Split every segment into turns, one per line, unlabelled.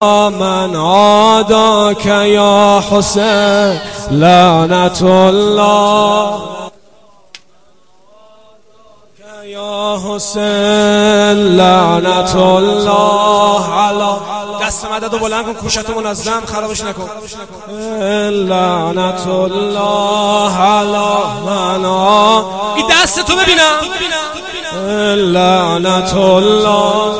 من عاداك یا حسین لعنت الله یا حسین لعنت الله علی. دست مدد رو بلند کن، کوشت منظم، خرابش نکن. لعنت الله علی من این دست تو ببینم. لعنت الله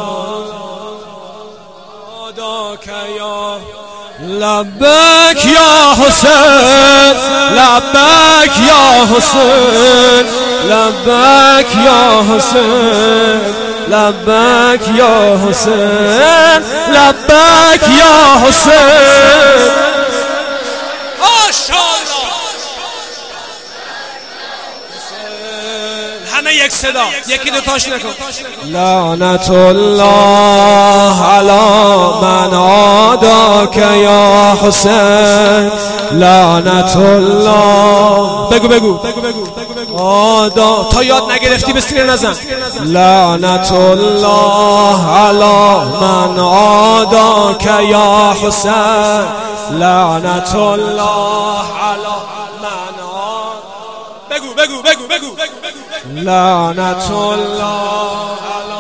یا لبک یا حسین لبک یا حسین لبک یا حسین لبک یا حسین لبک یا حسین. همه یک صدا، یکی دوتاش نکن. لعنت الله علی من عاداک یا حسین لعنت الله. بگو عادا تا یاد نگرفتی به سینه نزن. لعنت الله علی من عاداک یا حسین لعنت الله علی من بگو لعنت الله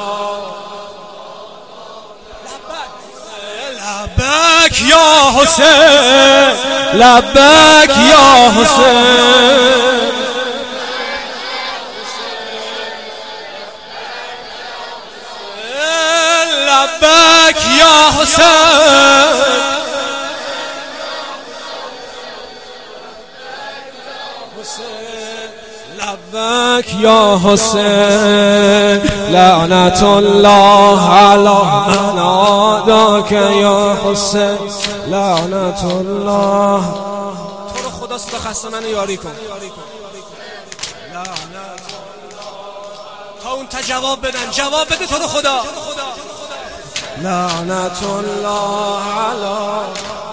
لبک یا حسین لبک یا حسین لبک یا حسین لبک یا حسین لعنت الله علی من عاداک یا حسین لعنت الله. تو رو خدا خسته من یاری کن. لعنت تا اون تا جواب بدن، جواب بده تو رو خدا. لعنت الله علی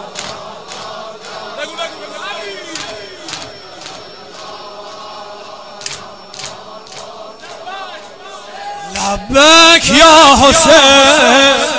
لبک یا حسین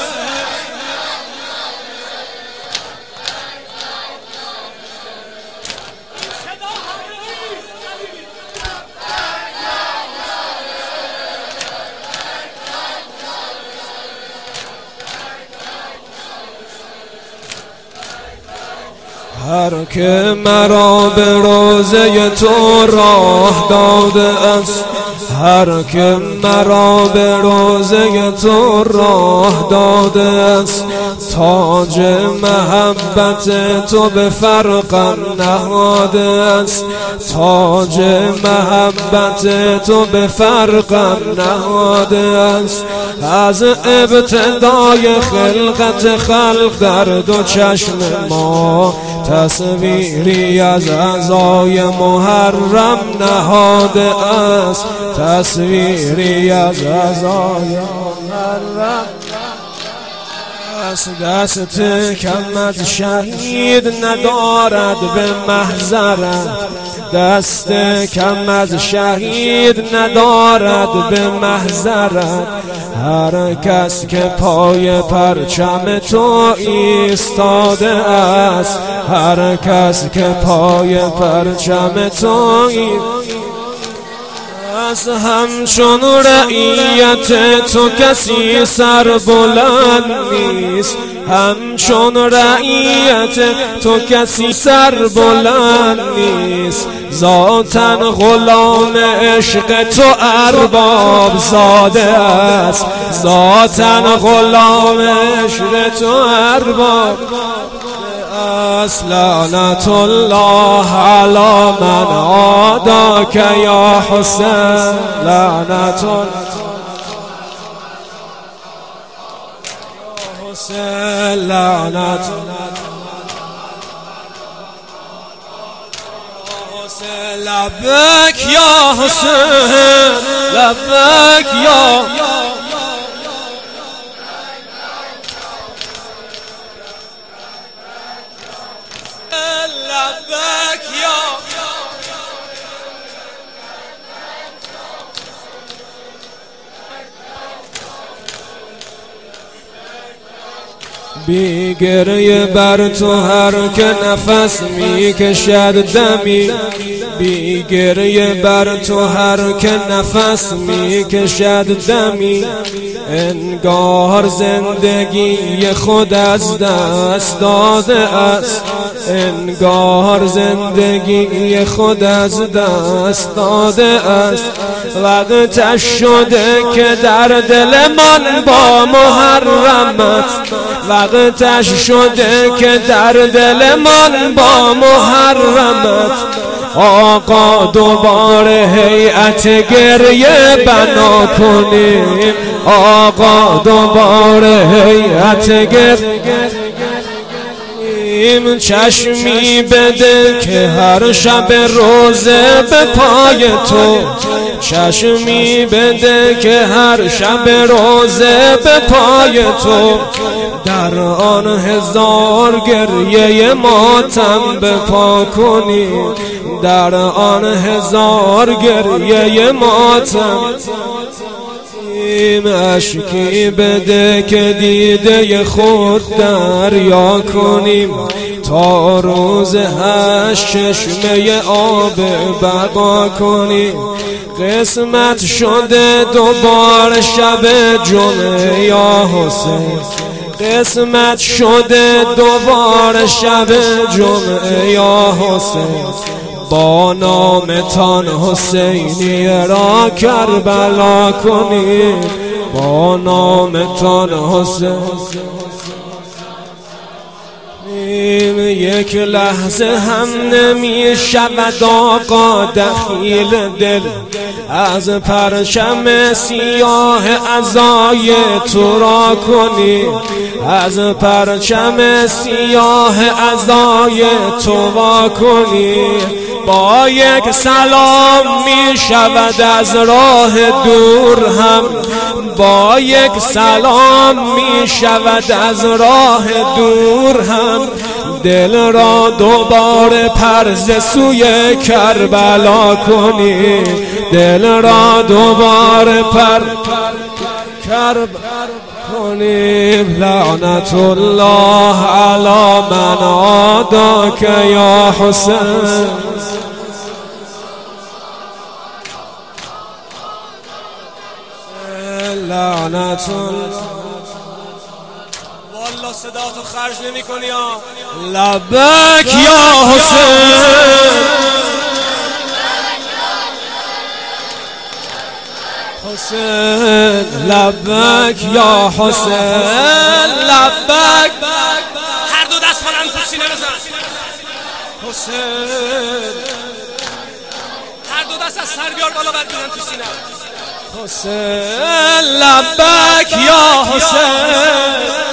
هر که مرا به روضه تو راه داده است، هر که مرا به روضه تو راه داده است، تاج محبت تو به فرقم نهاده است، تاج محبت تو به فرقم نهاده است. از ابتدای خلقت خلق در دو چشم ما تصویری از اعضای محرم نهاده است، تصویری از اعضای محرم. دست کم از شهید ندارد به محضرت، دست کم از شهید ندارد به محضرت. هر کس که پای پرچم تو ایستاده است، هر کس که پای پرچم تو از همچون رعیت تو کسی سر بلند نیست، همچون رعیت تو کسی سر بلند نیست. ذاتن غلام عشق تو ارباب زاده است، ذاتن غلام عشق تو ارباب. لعنت الله علی من عاداک یا حسین لعنت حسین لعنت لبک یا حسین لبک یا بی گریه بر تو هر که نفس میکشد دمی، بی گریه بر تو هر که نفس میکشد دمی، انگار زندگی خود از دست داده است، انگار زندگی خود از دست داده است. وقتش شده که در دل من با محرمت، وقتش شده که در دل من با محرمت، آقا دوباره هیئت گریه بنا کنیم، آقا دوباره هیئت گریه، چشمی بده که هر شب روزه به پای تو، چشمی بده که هر شب روزه به پای تو، در آن هزار گریه ماتم بپا کنی، در آن هزار گریه ماتم، اشکی بده که دیده خود دریا کنیم، تا روز هشت چشمه آب بقا کنیم. قسمت شده دوباره شب جمعه یا حسین، قسمت شده دوباره شب جمعه یا حسین، با نامتان حسینی را کربلا کنیم، با نامتان حسین. یک لحظه هم نمی شود آقا دخیل دل از پرچم سیاه عزای تو را کنی، از پرچم سیاه عزای تو را کنی. با یک سلام می شود از راه دور هم، با یک سلام می شود از راه دور هم، دل را دوباره پرز سوی کربلا کنی، دل را دوباره کربلا کنیم. لعنت الله علی من عاداک یا حسین، لعنت الله. والله صداتو خرج نمی کنی ها. لبک یا حسین، حسین لبک یا حسین، لبک. هر دو دست کنن تو سینه بزن حسین، هر دو دست از سر بیار بالا بعد بزن تو سینه حسین، لبک یا حسین.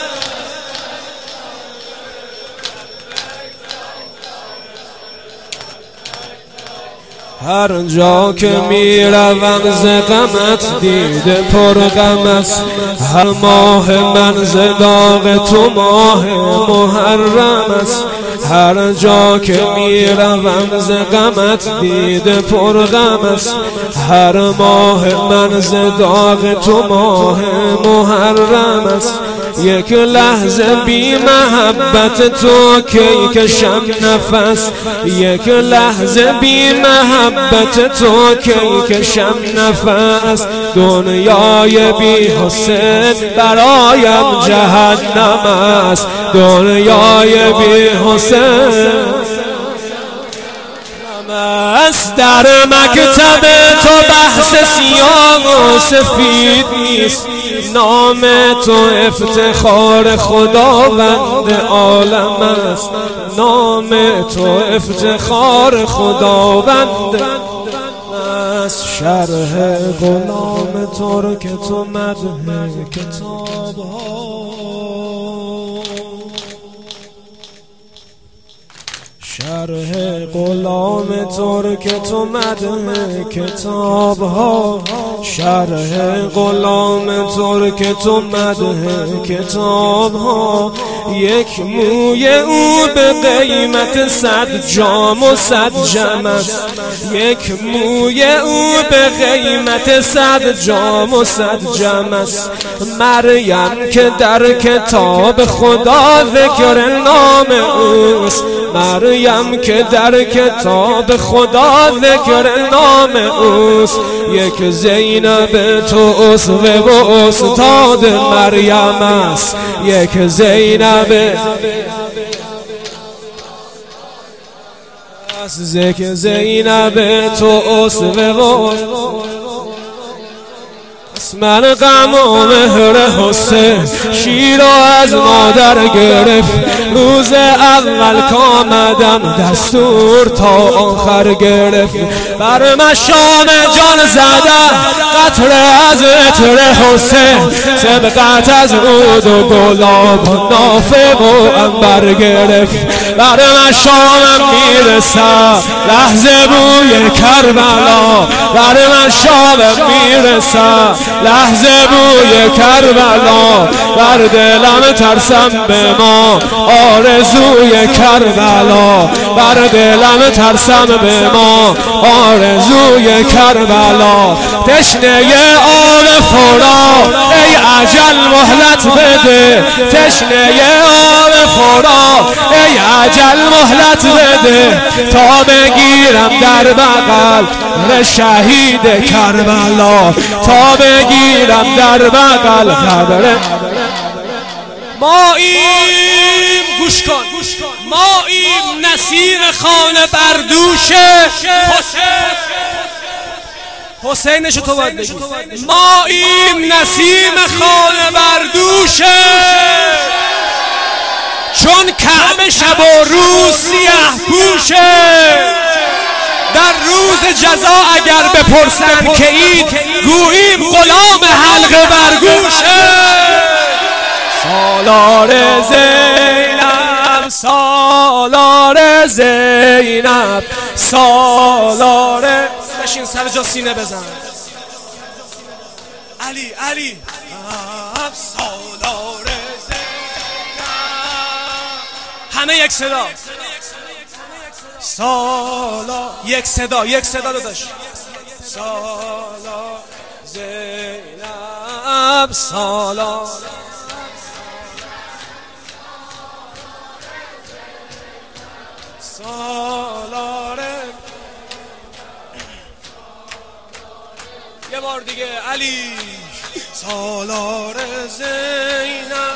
هر جا که می روم ز غمت دیده پر غم است، هر ماه من ز داغ تو ماه محرم است، هر جا که می روم ز غمت دیده پر غم است، هر ماه من ز داغ تو ماه محرم است. یک لحظه بی محبت تو کی کشم نفس، یک لحظه بی محبت تو کی کشم نفس. دنیای بی حسین برایم جهنم است، دنیای بی حسین است. در مکتب تو بحث سیاه و سفید نیست، نام تو افتخار خداوند عالم است، نام تو افتخار خداوند است. شرح غلام ترک تو مدح کتاب ها، شرح غلام ترک تو مده کتاب ها، شرح غلام ترک تو مده کتاب ها. یک موی او به قیمت 100 جام و 100 جم است، یک موی او به قیمت 100 جام و 100 جم است. مریم که در کتاب خدا ذکر نام اوست، مریم که در کتاب خدا ذکر نام اوست. یک زینب تو اسوه و استاد مریم است، یک زینب یک زینب تو اسوه و من غم و مهر حسین شیر از مادر گرفت. روز اول کامدم دستور تا آخر گرفت. بر مشام جان زده قطره از عطر حسین، سبقت از عود و گلاب و نافه و عنبر گرفت. بر مشامم میرسد لحظه بوی کربلا، بر مشامم میرسد لحظه بوی کربلا. بر دلم ترسم به ما آرزوی کربلا، بر دلم ترسم به ما آرزوی کربلا. تشنه آب فرات ای اجل مهلت بده، تشنه آب فرات ای اجل مهلت بده. تا بگیرم در بغل شهید کربلا، تا بگیرم در بغل قبر.
ماییم گوش کن، ماییم نسیم خانه بردوش حسینشو تو باید بگی. ماییم نسیم خانه بردوش، چون کعبه شب و روز سیاه پوشه. در روز جزا اگر بپرسن که اید، گوییم غلام حلقه برگوشه.
سالار زینب، سالار زینب، سالار.
بشین سر جا سینه بزن. علی علی سالار زینب. همه یک صدا، سالار یک صدا، یک صدا داداش. سالار زینب، سالار سالار. یه بار دیگه علی سالار زینب.